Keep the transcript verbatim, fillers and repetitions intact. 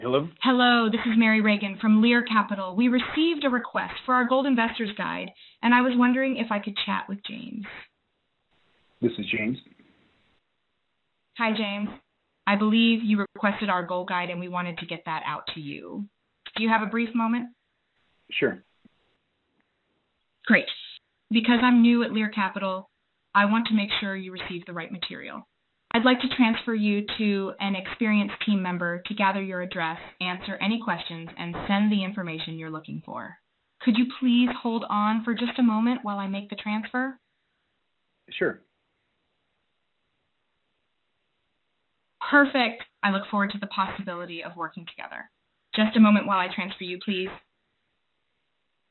Hello? Hello, this is Mary Reagan from Lear Capital. We received a request for our Gold Investors Guide, and I was wondering if I could chat with James. This is James. Hi, James. I believe you requested our Gold Guide, and we wanted to get that out to you. Do you have a brief moment? Sure. Great. Because I'm new at Lear Capital, I want to make sure you receive the right material. I'd like to transfer you to an experienced team member to gather your address, answer any questions, and send the information you're looking for. Could you please hold on for just a moment while I make the transfer? Sure. Perfect. I look forward to the possibility of working together. Just a moment while I transfer you, please.